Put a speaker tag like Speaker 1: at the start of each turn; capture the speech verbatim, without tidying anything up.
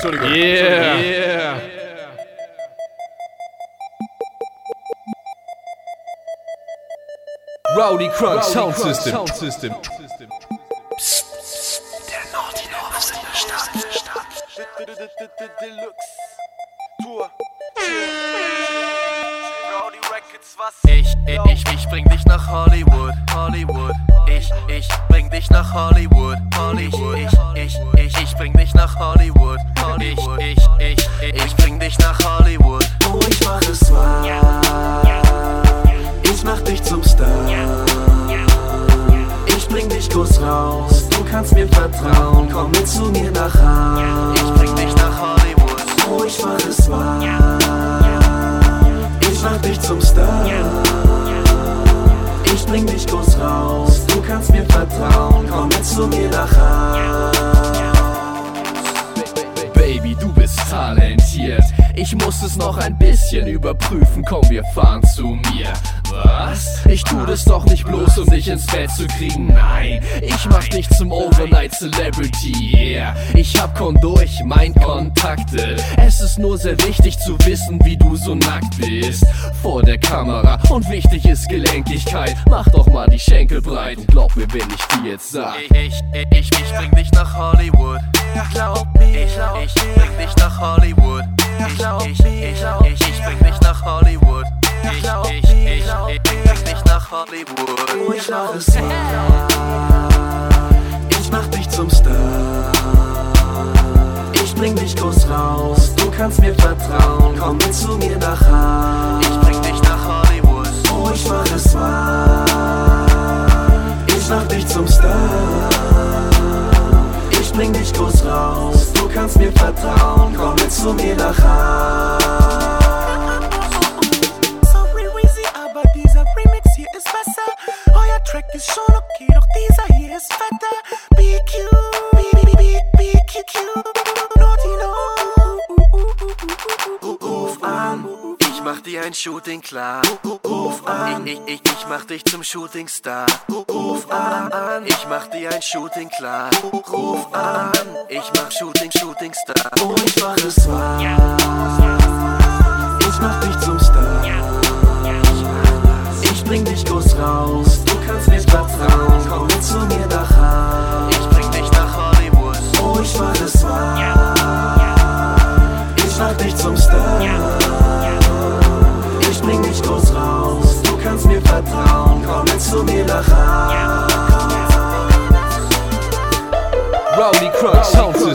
Speaker 1: Entschuldigung.
Speaker 2: Yeah. Yeah. Rowdy Crunk Sound System. Sound System.
Speaker 3: Psst, der Naughty North ist in der Stadt.
Speaker 4: Deluxe Tour. Rowdy Records, was?
Speaker 3: Ich, ich, ich bring dich nach Hollywood, Hollywood. Ich, ich bring dich nach Hollywood, Hollywood. Ich, ich, ich, ich bring dich nach Hollywood, Hollywood. Ich, ich, ich, ich bring dich nach Hollywood.
Speaker 5: Oh, ich mach es wahr. Ich mach dich zum Star. Ich bring dich groß raus. Du kannst mir vertrauen. Komm mit zu mir nach Haus.
Speaker 3: Ich bring dich nach Hollywood.
Speaker 5: Oh, ich mach es wahr. Ich mach dich zum Star. Ich bring dich groß raus. Du kannst mir vertrauen. Komm mit zu mir nach Haus.
Speaker 2: Baby, du bist talentiert. Ich muss es noch ein bisschen überprüfen. Komm, wir fahren zu mir. Was? Ich tu das doch nicht bloß, um dich ins Bett zu kriegen. Nein, ich mach dich zum Overnight Celebrity. Yeah, ich hab Kondo, ich mein Kontakte. Es ist nur sehr wichtig zu wissen, wie du so nackt bist vor der Kamera. Und wichtig ist Gelenkigkeit. Mach doch mal die Schenkel breit und glaub mir, wenn ich dir jetzt sag.
Speaker 3: Ich, ich, ich, ich bring dich nach Hollywood. Glaub mir, ich, ich bring dich nach Hollywood. Ich, ich, ich, ich, ich bring dich nach Hollywood. Ich, ich, ich, ich bring dich nach Hollywood.
Speaker 5: Oh, ich mach es wahr. Ich mach dich zum Star. Ich bring dich groß raus. Du kannst mir vertrauen. Komm mit zu mir nach Haus.
Speaker 3: Ich bring dich nach Hollywood.
Speaker 5: Oh, ich mach es wahr. Ich mach dich zum Star. Ich bring dich groß raus. Du kannst mir vertrauen. Komm mit zu mir nach Haus.
Speaker 4: Sorry, Weezy, aber dieser Remix hier ist besser. Euer Track ist schon okay, doch dieser hier ist fetter. B Q, B B B B Q Q, Naughty North.
Speaker 5: Ruf an.
Speaker 3: Ich mach dir ein Shooting klar.
Speaker 5: Ruf an.
Speaker 3: Ich, ich, ich mach dich zum Shootingstar.
Speaker 5: Ruf an.
Speaker 3: Ich mach dir ein Shooting klar. Ruf an. Ich mach Shooting, Shootingstar.
Speaker 5: Oh, ich mach es wahr. Ich mach dich zum Star. Ich bring dich groß raus. Du kannst mir vertrauen. Komm mit zu mir nach Haus.
Speaker 3: Ich bring dich nach Hollywood.
Speaker 5: Oh, ich mach es wahr. Ich mach dich zum Star. Ich bring dich groß raus. Du kannst mir vertrauen. Komm mit zu mir nach Haus.
Speaker 2: Rowdy Crunk Sound System.